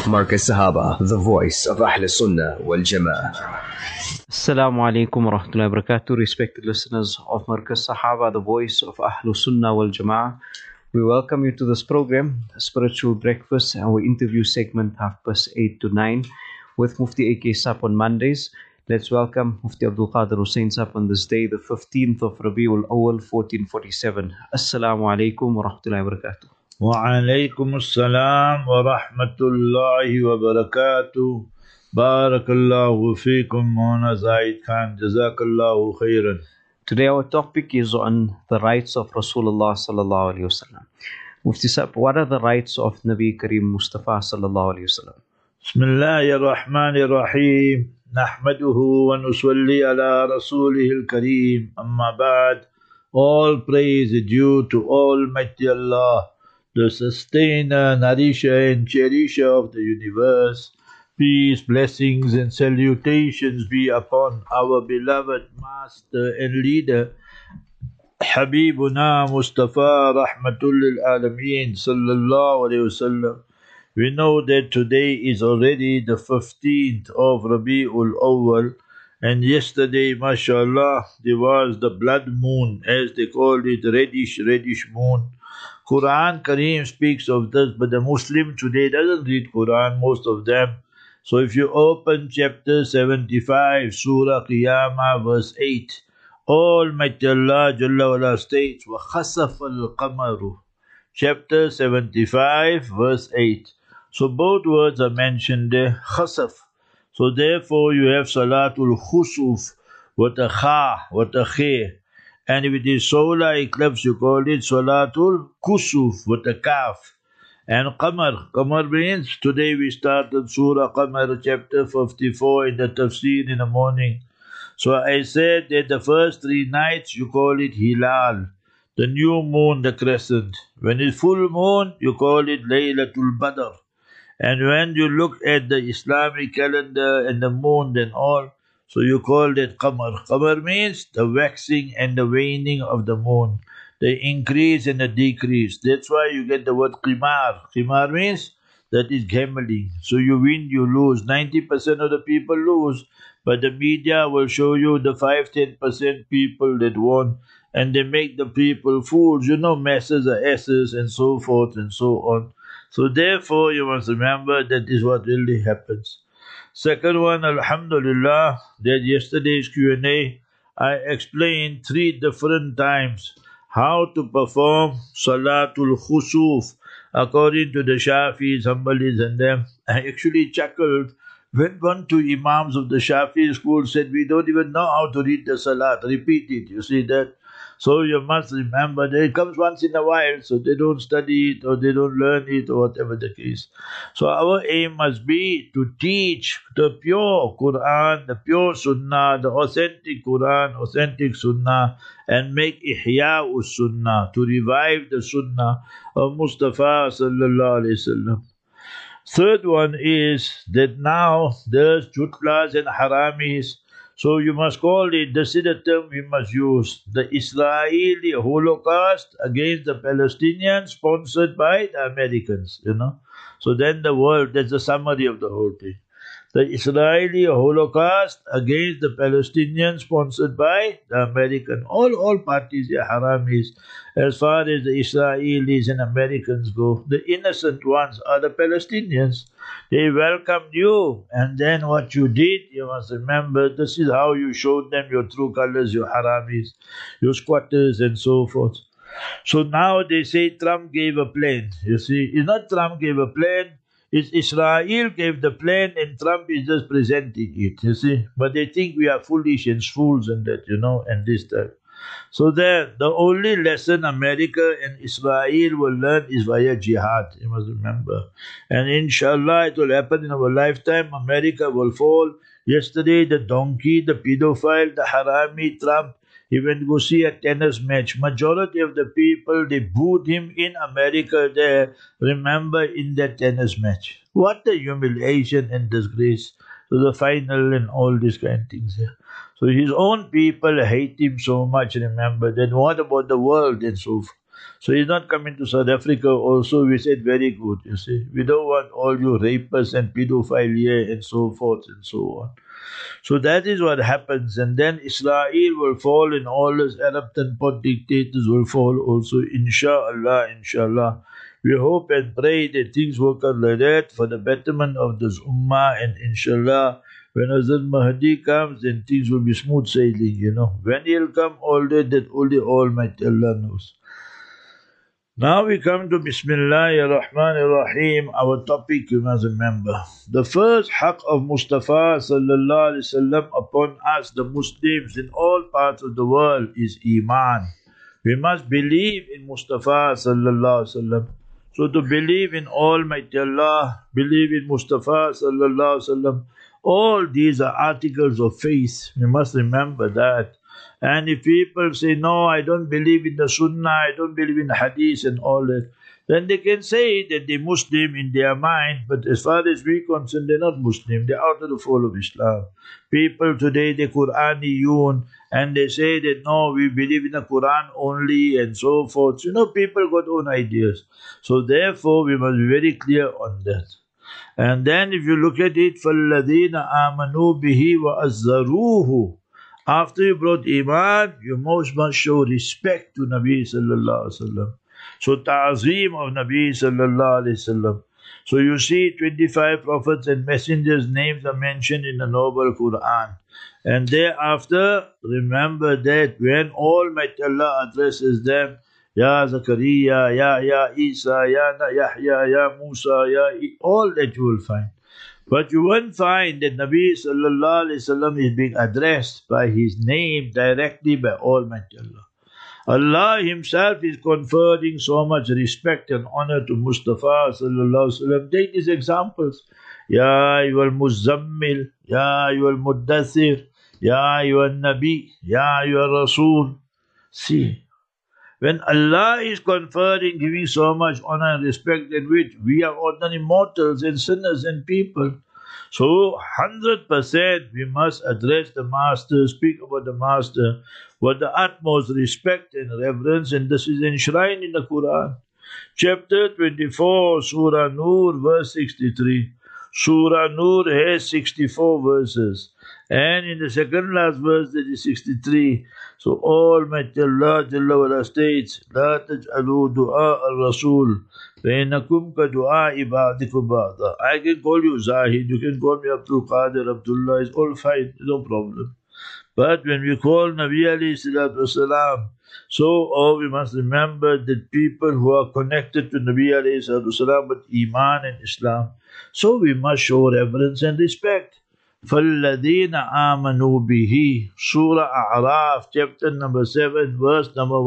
Markaz Sahaba, the voice of Ahl Sunnah wal Jama'ah. Assalamu alaikum wa rahmatullahi wa barakatuh. Respected listeners of Markaz Sahaba, the voice of Ahlul Sunnah wal Jama'ah. We welcome you to this program, Spiritual Breakfast, our interview segment 8:30 to 9 with Mufti A.K. Sap on Mondays. Let's welcome Mufti Abdul Qadir Hussain Sap on this day, the 15th of Rabiul Awal, 1447. Assalamu alaikum wa rahmatullahi wa barakatuh. Wa alaikum assalam wa rahmatullahi wa barakatuh. Barakallahu feekum, Mona Zaid Khan. Jazakallahu khairan. Today our topic is on the rights of Rasulullah sallallahu alaihi wasallam. Mufti Sahib, what are the rights of Nabi Kareem Mustafa sallallahu alaihi wasallam? Bismillahir Rahmanir Rahim. Nahmaduhu wa nusalli ala Rasulihil Kareem. Amma ba'd. All praise is due to Almighty Allah, the sustainer, nourisher and cherisher of the universe. Peace, blessings and salutations be upon our beloved master and leader, Habibuna Mustafa Rahmatul lil Alameen Sallallahu Alaihi Wasallam. We know that today is already the 15th of Rabiul Awwal, and yesterday, mashallah, there was the blood moon, as they call it, reddish moon. Quran Kareem speaks of this, but the Muslim today doesn't read Quran, most of them. So if you open chapter 75, Surah Qiyamah, verse 8, Almighty Allah Jalla wala states, وَخَسَفَ الْقَمَرُ. Chapter 75, verse 8. So both words are mentioned there, khasaf. So therefore you have Salatul Khusuf, with a kha, with a khe. And if it is solar eclipse, you call it Salatul Kusuf, with a kaf. And Qamar means, today we started Surah Qamar, chapter 54 in the tafsir in the morning. So I said that the first 3 nights you call it Hilal, the new moon, the crescent. When it's full moon, you call it Laylatul Badr. And when you look at the Islamic calendar and the moon and all, so you call it Qamar. Qamar means the waxing and the waning of the moon, the increase and the decrease. That's why you get the word qimar. Qimar means that is gambling. So you win, you lose. 90% of the people lose, but the media will show you the 5-10% people that won, and they make the people fools. You know, masses are asses and so forth and so on. So therefore you must remember that is what really happens. Second one, alhamdulillah, that yesterday's Q&A, I explained 3 different times how to perform Salatul Khusuf according to the Shafis, Hanbalis and them. I actually chuckled when one, 2 Imams of the Shafi school said, we don't even know how to read the Salat. Repeat it, you see that? So you must remember that it comes once in a while, so they don't study it or they don't learn it or whatever the case. So our aim must be to teach the pure Quran, the pure Sunnah, the authentic Quran, authentic Sunnah, and make Ihya us Sunnah, to revive the Sunnah of Mustafa sallallahu alaihi wasallam. Third one is that now there's jutlas and haramis. So you must call it, this is the term we must use, the Israeli Holocaust against the Palestinians sponsored by the Americans, you know. So then the world, that's the summary of the whole thing. The Israeli Holocaust against the Palestinians sponsored by the American. All parties are haramis. As far as the Israelis and Americans go, the innocent ones are the Palestinians. They welcomed you, and then what you did, you must remember, this is how you showed them your true colors, your haramis, your squatters and so forth. So now they say Trump gave a plan. You see, it's not Trump gave a plan, it's Israel gave the plan and Trump is just presenting it, you see. But they think we are foolish and fools and that, you know, and this type. So there, the only lesson America and Israel will learn is via jihad, you must remember. And inshallah it will happen in our lifetime. America will fall. Yesterday the donkey, the pedophile, the harami Trump, he went to go see a tennis match. Majority of the people, they booed him in America there, remember, in that tennis match. What a humiliation and disgrace to the final and all these kind of things here. So his own people hate him so much, remember. Then what about the world and so forth? So he's not coming to South Africa also. We said, very good, you see. We don't want all you rapists and pedophilia and so forth and so on. So that is what happens. And then Israel will fall and all those Arab pot dictators will fall also. Inshallah, inshallah. We hope and pray that things work out like that for the betterment of this ummah, and inshallah, when Hazrat Mahdi comes, then things will be smooth sailing, you know. When he'll come, all that only Almighty Allah knows. Now we come to Bismillahir Rahmanir Rahim, our topic, you must remember. The first haqq of Mustafa sallallahu alaihi wasallam upon us, the Muslims in all parts of the world, is Iman. We must believe in Mustafa sallallahu alaihi wasallam. So to believe in Almighty Allah, believe in Mustafa sallallahu alaihi wasallam, all these are articles of faith. We must remember that. And if people say, no, I don't believe in the Sunnah, I don't believe in the Hadith and all that, then they can say that they're Muslim in their mind, but as far as we're concerned, they're not Muslim. They're out of the fold of Islam. People today, they're Quraniyun, and they say that, no, we believe in the Quran only and so forth. You know, people got own ideas. So therefore, we must be very clear on that. And then if you look at it, فَالَّذِينَ آمَنُوا بِهِ وَأَزَّرُوهُ. After you brought Iman, you most must show respect to Nabi sallallahu alaihi wasallam. So ta'zeem of Nabi sallallahu alaihi wasallam. So you see 25 prophets and messengers' names are mentioned in the Noble Quran. And thereafter, remember that when Almighty Allah addresses them, Ya Zakaria, Ya Isa, Ya Yahya, Ya Musa, all that you will find. But you won't find that Nabi sallallahu alaihi wasallam is being addressed by his name directly by Almighty Allah. Allah Himself is conferring so much respect and honor to Mustafa sallallahu alaihi wasallam. Take these examples. Ya ayyuhal muzammil, Ya ayyuhal muddathir, Ya ayyuhal nabi, Ya ayyuhal rasul. See, when Allah is conferring, giving so much honor and respect, in which we are ordinary mortals and sinners and people. So 100% we must address the Master, speak about the Master with the utmost respect and reverence, and this is enshrined in the Quran. Chapter 24, Surah Nur, verse 63. Surah Nur has 64 verses. And in the second last verse, that is 63. So Almighty Allah Jalla wa'ala states, لا تجعلوا دعاء الرسول بينكم كدعاء بعضكم بعضا. I can call you Zahid, you can call me Abdul Qadir, Abdullah, it's all fine, no problem. But when we call Nabi alayhi salatu wasalam, so we must remember that people who are connected to Nabi alayhi salatu wasalam with Iman and Islam, so we must show reverence and respect. فَالَّذِينَ آمَنُوا بِهِ. Surah A'raf, chapter number 7, verse number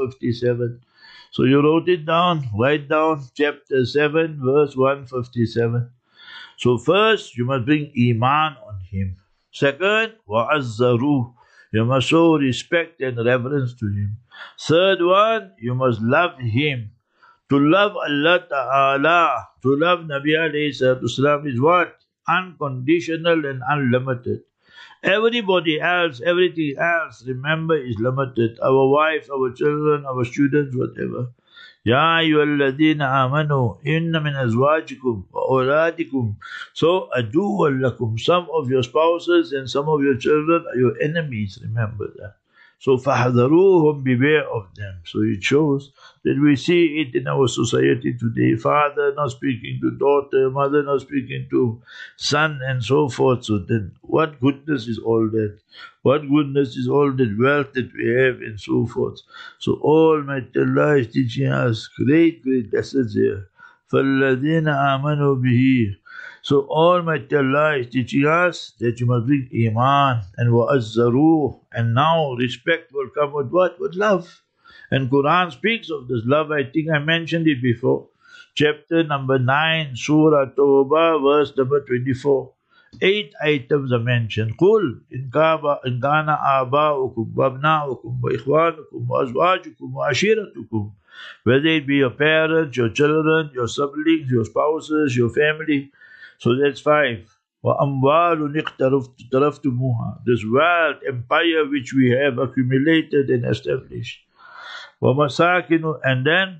157. So you wrote it down, write down, chapter 7, verse 157. So first, you must bring Iman on him. Second, وَعَزَّرُوهُ. You must show respect and reverence to him. Third one, you must love him. To love Allah Ta'ala, to love Nabi alayhi salatu wasalam is what? Unconditional and unlimited. Everybody else, everything else, remember, is limited. Our wives, our children, our students, whatever. Ya ayyuhalladhina amanu inna min azwajikum wa awladikum. So aduwwan lakum. Some of your spouses and some of your children are your enemies, remember that. So فَحَذَرُوهُمْ, beware of them. So it shows that we see it in our society today. Father not speaking to daughter, mother not speaking to son, and so forth. So then what goodness is all that? What goodness is all that wealth that we have and so forth? So Almighty Allah is teaching us great lessons here. فَالَّذِينَ آمَنُوا بِهِ. So Almighty Allah is teaching us that you must bring Iman and wa'azzaruh. And now respect will come with what? With love. And Quran speaks of this love. I think I mentioned it before. Chapter number 9, Surah Tawbah, verse number 24. 8 items are mentioned. قُلْ إِنْ كَانَ آبَاؤُكُمْ وَأَبْنَاؤُكُمْ وَإِخْوَانُكُمْ وَأَزْوَاجُكُمْ وَعَشِيرَتُكُمْ. Whether it be your parents, your children, your siblings, your spouses, your family. So that's 5. وَأَمْوَالٌ اقْتَرَفْتُمُوهَا. This wealth, empire which we have accumulated and established. وَمَسَاكِنُ, and then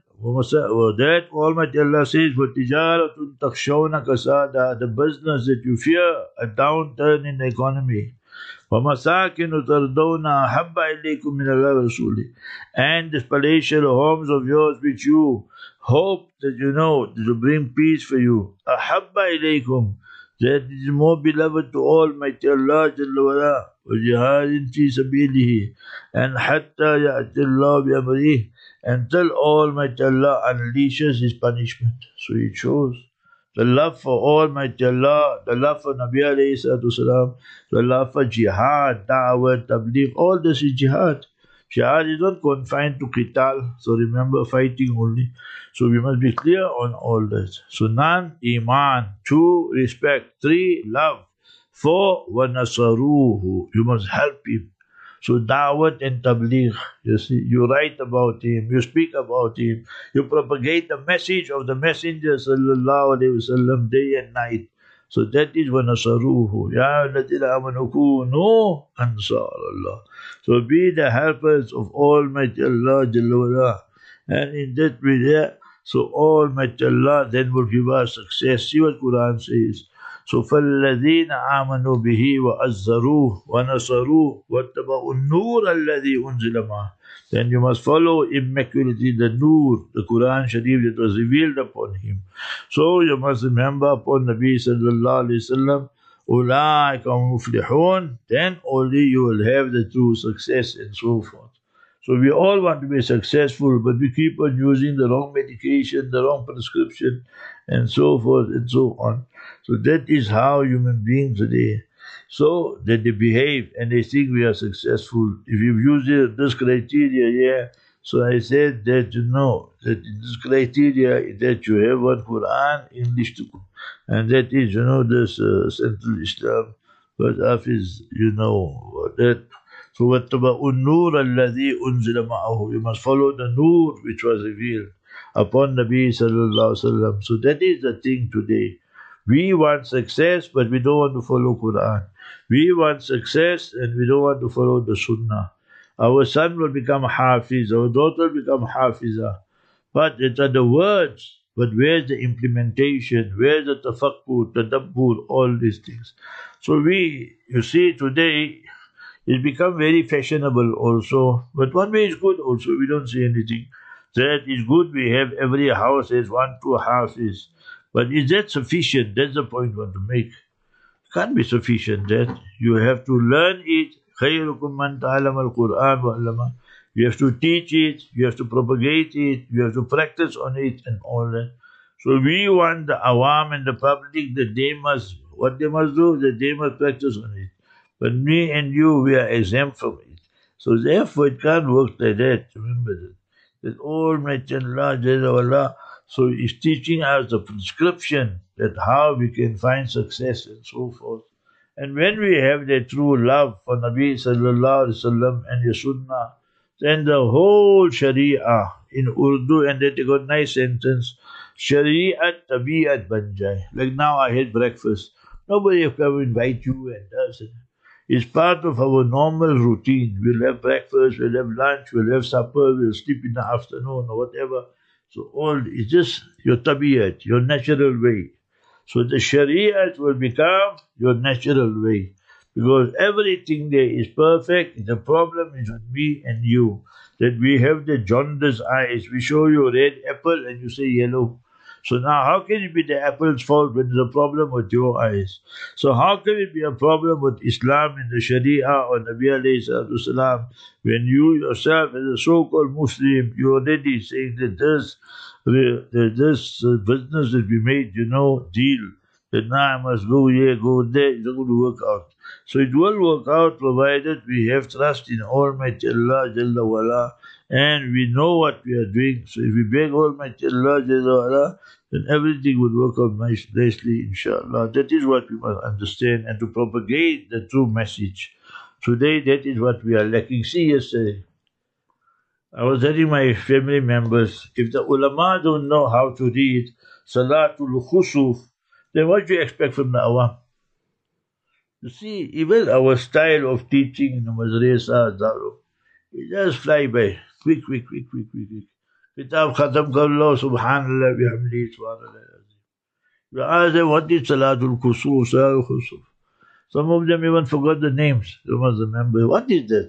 that Almighty Allah says, وَتِجَارَةٌ تَخْشَوْنَ كَسَادَهَا, the business that you fear a downturn in the economy. وَمَسَاكِنُ تَرْضَوْنَ أَحَبَّ إِلَيْكُم مِّنَ اللَّهِ وَرَسُولِهِ, and the palatial homes of yours which you hope that to bring peace for you. أَحَبَّ إِلَيْكُم, that is more beloved to Almighty Allah Jalla wa'ala. وَجِهَادٍ فِي سَبِيلِهِ, and حَتَّى يَأْتِي اللَّهُ بِأَمْرِهِ, until Almighty Allah unleashes His punishment. So it shows the love for Almighty Allah, the love for Nabi alayhi salatu wasalam, the love for jihad, da'wah, tabligh, all this is jihad. Jihad is not confined to qital, so remember, fighting only. So we must be clear on all this. So none, iman. 2, respect. 3, love. 4, wa nasaruhu, you must help him. So da'wat and tabligh, you see, you write about him, you speak about him, you propagate the message of the Messenger sallallahu alaihi wasallam day and night. So that is وَنَصَرُوهُ يَا الَّذِينَ آمَنُوا كُونُوا أَنصَارَ اللَّهِ. So be the helpers of Almighty Allah Jalla wa'ala. And in that way, so Almighty Allah then will give us success. See what Quran says. So فَالَّذِينَ آمَنُوا بِهِ وَأَزَّرُوهُ وَنَصَرُوهُ وَاتَّبَعُوا النُّورَ الَّذِي أُنزِلَ مَعَهُ. Then you must follow immaculately the Nur, the Quran Sharif that was revealed upon him. So you must remember upon Nabi sallallahu alayhi wasallam, أُولَٰئِكَ هُمُ الْمُفْلِحُونَ, then only you will have the true success and so forth. So we all want to be successful, but we keep on using the wrong medication, the wrong prescription, and so forth and so on. So that is how human beings today, so that they behave and they think we are successful. If you use this criteria, so I said that that in this criteria that you have one Quran, English to, and that is this Central Islam, but Hafiz, that. So وَاتَّبَعُوا النُّورَ الَّذِي أُنزِلَ مَعَهُ, you must follow the Nur which was revealed upon Nabi sallallahu alaihi wasallam. So that is the thing today. We want success, but we don't want to follow Quran. We want success and we don't want to follow the Sunnah. Our son will become Hafiz, our daughter will become Hafiza. But it's are the words, but where's the implementation? Where's the tafakkur, tadabbur, all these things? So you see today, it's become very fashionable also. But one way is good also, we don't say anything. That is good, we have every house has 1, 2 houses. But is that sufficient? That's the point I want to make. It can't be sufficient that. You have to learn it. خَيْرُكُمْ مَنْ تَعْلَمَ الْقُرْآنَ وَعَلَّمَهُ. You have to teach it, you have to propagate it, you have to practice on it and all that. So we want the awam and the public that what they must do, that they must practice on it. But me and you, we are exempt from it. So therefore it can't work like that. Remember that. That Almighty Allah Jalla wa'ala, so He's teaching us the prescription that how we can find success and so forth. And when we have that true love for Nabi sallallahu alaihi wasallam and His Sunnah, then the whole Sharia in Urdu, and they got nice sentence, Shariat Tabiat Banjai. Like now I had breakfast. Nobody will come invite you and does it. It's part of our normal routine. We'll have breakfast, we'll have lunch, we'll have supper, we'll sleep in the afternoon or whatever. So all it's just your tabiyat, your natural way. So the Shariat will become your natural way. Because everything there is perfect. The problem is with me and you. That we have the jaundiced eyes. We show you a red apple and you say yellow. So now how can it be the apple's fault when there's a problem with your eyes? So how can it be a problem with Islam and the Sharia or Nabi alayhi salatu salam when you yourself as a so-called Muslim, you're already saying that this business that we made, deal, that now I must go here, go there, it's not going to work out. So it will work out provided we have trust in Almighty Allah Jalla wa'ala and we know what we are doing. So if we beg Almighty Allah Jalla wa'ala, then everything will work out nicely, inshallah. That is what we must understand and to propagate the true message. Today, that is what we are lacking. See, yesterday, I was telling my family members, if the ulama don't know how to read Salatul Khusuf, then what do you expect from the awam? You see, even our style of teaching in the Madrasa, Darul, it just fly by. Quick. Kitab khatam kar lo, subhanallah, bihamdi, subhanallah. You ask them, what is Salatul Kusuf, Salatul Khusuf? Some of them even forgot the names. They must remember. What is that?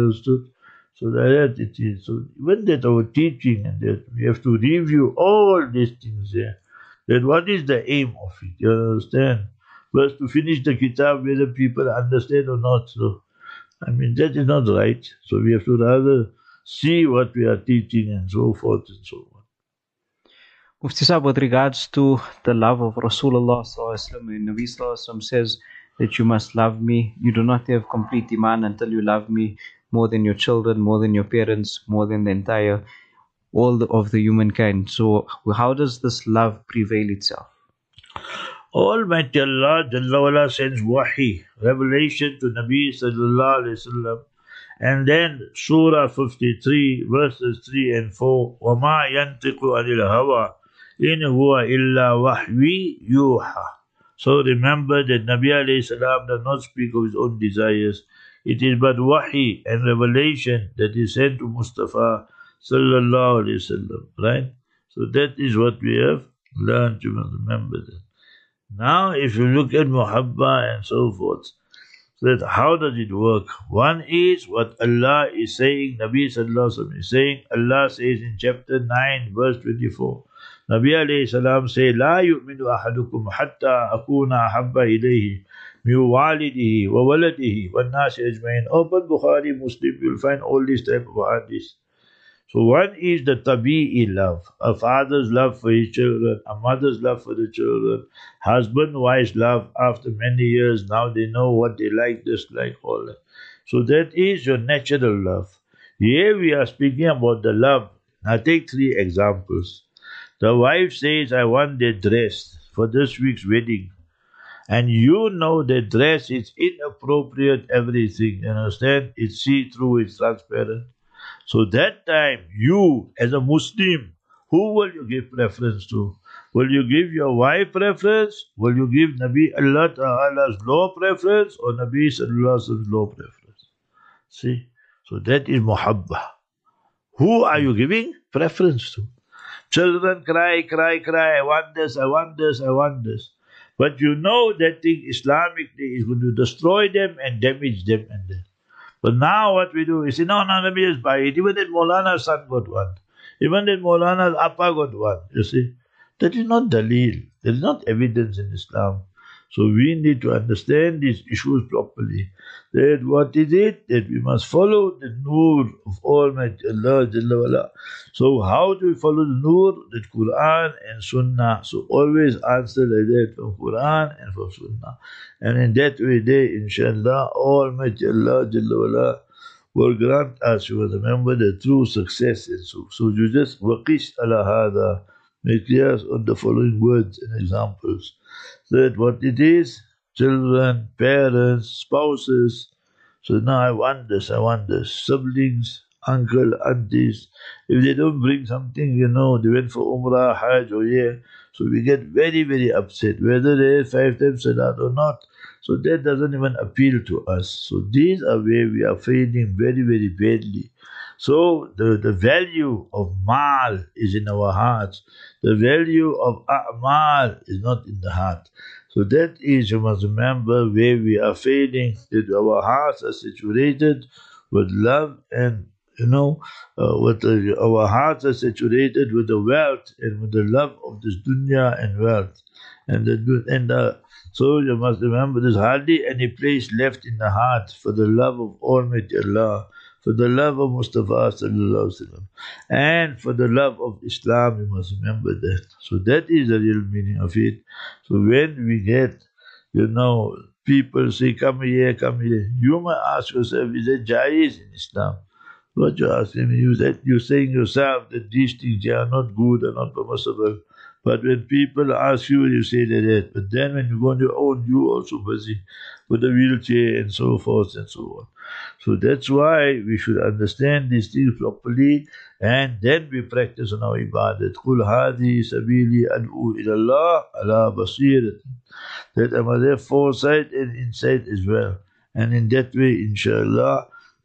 So that it is. So even that our teaching and that we have to review all these things there. That what is the aim of it? You understand? First to finish the kitab whether people understand or not. So that is not right. So we have to rather see what we are teaching and so forth and so on. Mufti Sahib, with regards to the love of Rasulullah sallallahu and Nabi sallallahu says that you must love me. You do not have complete iman until you love me more than your children, more than your parents, more than the entire of the humankind. So how does this love prevail itself? Almighty Allah Jalla wala sends wahi, revelation to Nabi sallallahu alayhi wasallam, and then Surah 53 verses 3 and 4, وَمَا يَنْتِقُ عَنِ الْهَوَىٰ إِنْ هُوَ إِلَّا وَحْوِي يُوحَىٰ. So remember that Nabi alayhi salam does not speak of his own desires. It is but wahi and revelation that is sent to Mustafa sallallahu alayhi wasallam, right? So that is what we have learned. You must remember that. Now if you look at muhabba and so forth, so that how does it work? One is what Allah is saying, Nabi sallallahu alayhi wasallam is saying. Allah says in chapter 9 verse 24, Nabi alayhi salam say, La yu'minu ahadukum hatta akuna ahabba ilayhi min walidihi wa waladihi wa nasi ajmain. Open Bukhari, Muslim, you'll find all these type of hadiths. So one is the tabi'i love, a father's love for his children, a mother's love for the children, husband, wife's love after many years, now they know what they like, dislike, all that. So that is your natural love. Here we are speaking about the love. Now take 3 examples. The wife says, I want that dress for this week's wedding. And you know that dress is inappropriate, everything, you understand? It's see-through, it's transparent. So that time, you as a Muslim, who will you give preference to? Will you give your wife preference? Will you give Nabi Allah Ta'ala's law preference or Nabi Sallallahu Alaihi Wasallam's law preference? See? So that is muhabba. Who are you giving preference to? Children cry, I want this, I want this, I want this. But you know that thing Islamically is going to destroy them and damage them and then. But now what we do is say, no, let me just buy it. Even that Maulana's son got one. Even that Maulana's appa got one. You see? That is not dalil. There is not evidence in Islam. So we need to understand these issues properly. That what is it? That we must follow the nur of Almighty Allah Jalla wala. So how do we follow the nur? That Quran and Sunnah. So always answer like that from Quran and from Sunnah. And in that way there, inshallah, Almighty Allah Jalla wala will grant us, you will remember, the true success. And so you just waqish ala hada. Make clear on the following words and examples. That what it is, children, parents, spouses. So now I want this, siblings, uncle, aunties. If they don't bring something, they went for Umrah, Hajj or so we get very, very upset, whether they have 5 times Salat or not. So that doesn't even appeal to us. So these are where we are failing very, very badly. So the value of mal is in our hearts. The value of a'mal is not in the heart. So that is, you must remember, where we are failing, that our hearts are saturated with love and, our hearts are saturated with the wealth and with the love of this dunya and wealth. So you must remember, there's hardly any place left in the heart for the love of Almighty Allah, for the love of Mustafa Sallallahu Alaihi Wasallam, and for the love of Islam. You must remember that. So that is the real meaning of it. So when we get, people say, come here, you must ask yourself, is it jaiz in Islam? What you're asking me, you're saying yourself that these things are not good and not permissible. But when people ask you, you say that. But then when you go on your own, you also busy with the wheelchair and so forth and so on. So that's why we should understand these things properly, and then we practice on our ibadat. Qul hadi sabili ad'u ila Allah ala basirat. That I must have foresight and insight as well. And in that way, inshallah,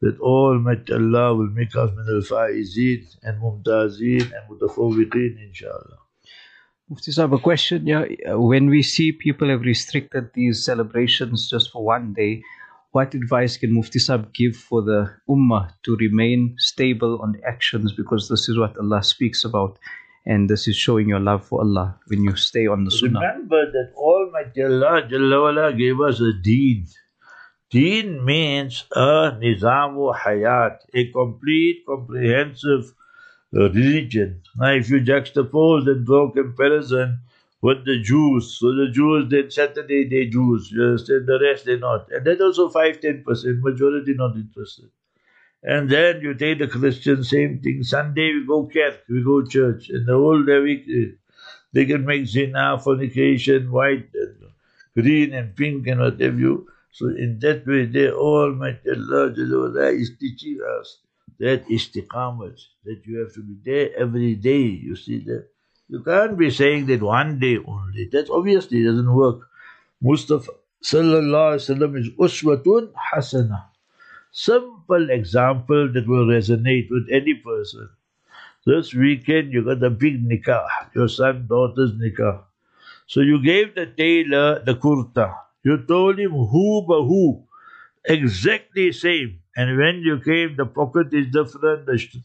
that Almighty Allah will make us min al-faizeen and mumtazeen and mutafawwiqeen, inshallah. Mufti Sahib, a question. Yeah, when we see people have restricted these celebrations just for one day, what advice can Mufti Sahib give for the Ummah to remain stable on actions? Because this is what Allah speaks about, and this is showing your love for Allah when you stay on the Sunnah. Remember that Almighty Allah Jalla wala gave us a deen. Deen means a nizamu hayat, a complete, comprehensive religion. Now, if you juxtapose and draw comparison with the Jews, so the Jews, they Saturday they Jews, you understand, the rest they not. And that also 5-10%, majority not interested. And then you take the Christians, same thing. Sunday we go Catholic, we go church, and the whole day week they can make zina, fornication, white, and green and pink and whatever you. So in that way, Almighty Allah is teaching us that istiqamat, that you have to be there every day. You see that? You can't be saying that one day only. That obviously doesn't work. Mustafa sallallahu alaihi wasallam is uswatun hasana. Simple example that will resonate with any person. This weekend you got a big nikah, your son, daughter's nikah. So you gave the tailor the kurta. You told him who by who, exactly same. And when you came, the pocket is different,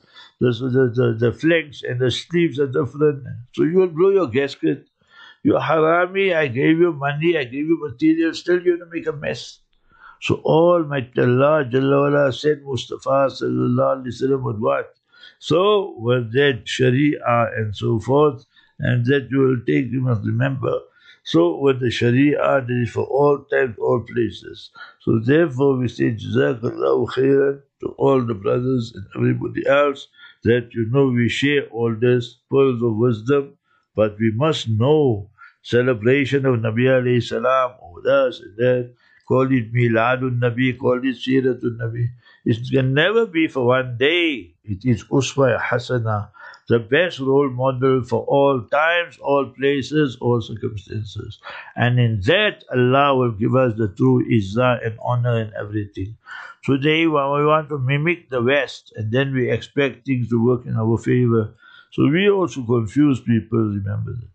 the flanks and the sleeves are different. So you will blow your gasket. You're harami, I gave you money, I gave you material, still you're going to make a mess. So Almighty Allah Jalla wala said Mustafa sallallahu alaihi wasallam with what? So with that Sharia and so forth, and that you will take, you must remember. So with the Sharia, that is for all times, all places. So therefore we say Jazakallahu khairan to all the brothers and everybody else, that we share all this pearls of wisdom, but we must know celebration of Nabi alayhi salam with us and that. Call it Miladun Nabi, call it Siratun Nabi. It can never be for one day. It is Uswa Hasana, the best role model for all times, all places, all circumstances. And in that, Allah will give us the true izzah and honor and everything. Today, we want to mimic the West, and then we expect things to work in our favor. So we also confuse people, remember that.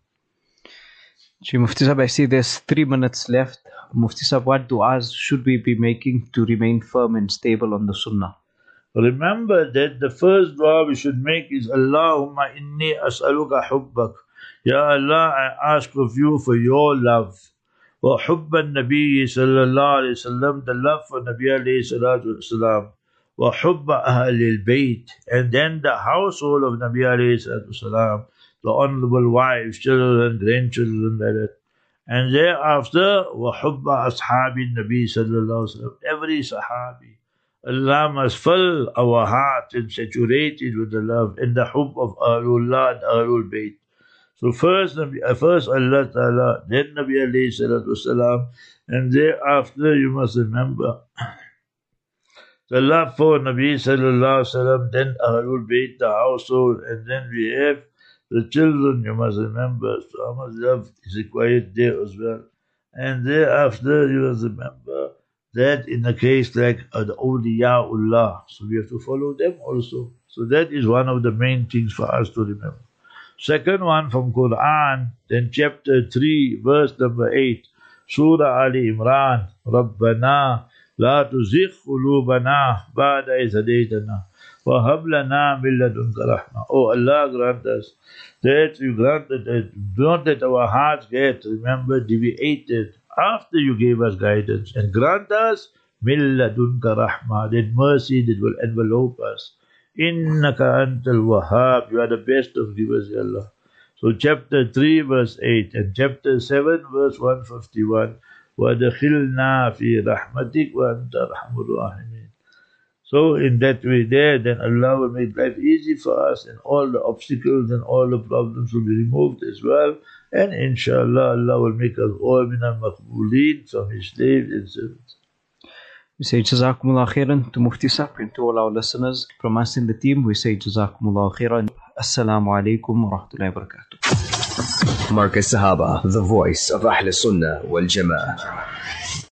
Mufti Sahib, I see there's 3 minutes left. Mufti Sahib, what du'as should we be making to remain firm and stable on the Sunnah? Remember that the first dua we should make is Allahumma inni as'aluka hubbak. Ya Allah, I ask of you for your love. Wa hubban Nabi sallallahu alayhi wasallam, the love for Nabi alayhi salatu wasalam. Wa hubba ahlil bayt, and then the household of Nabi alayhi salatu wasalam, the honorable wives, children, grandchildren, like that. And thereafter, وَحُبَّ أَصْحَابِ النَّبِي صلى الله عليه وسلم, every Sahabi. Allah must fill our heart and saturate it with the love and the hub of Ahlullah and Ahlul Bayt. So first Allah Ta'ala, then Nabi alayhi salatu wasalam, and thereafter you must remember the love for Nabi sallallahu alaihi wasallam, then Ahlul Bayt, the household, and then we have the children, you must remember. So how much love is required there as well. And thereafter, you must remember that in a case like the awliyaullah, so we have to follow them also. So that is one of the main things for us to remember. Second one from Quran, then chapter 3, verse number 8, Surah Ali Imran, Rabbana la tuzigh qulubana ba'da idh hadaytana wa hab lana min ladunka rahmah. Oh Allah, grant us that you granted that, not that our hearts get, remember, deviated after you gave us guidance, and grant us min ladunka rahmah, that mercy that will envelope us. Innaka antal wahhab, you are the best of givers, Ya Allah. So chapter 3 verse 8 and chapter 7 verse 151, وَدَخِلْنَا فِي رَحْمَتِكَ وَأَنْتَ أَرْحَمُ الرَّاحِمِينَ. So in that way there, then Allah will make life easy for us, and all the obstacles and all the problems will be removed as well. And inshallah, Allah will make us all min al-maqbooleen, from His slaves and servants. We say Jazakumullah khairan to Mufti Sahib and to all our listeners. From us in the team, we say Jazakumullah khairan. Assalamu alaikum wa rahmatullahi wa barakatuh. Markaz Sahaba, the voice of Ahl Sunnah wal Jama'ah.